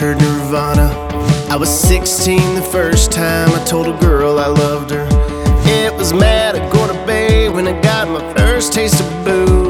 heard Nirvana. I was 16 the first time I told a girl I loved her. It was mad at Gorda Bay when I got my first taste of booze.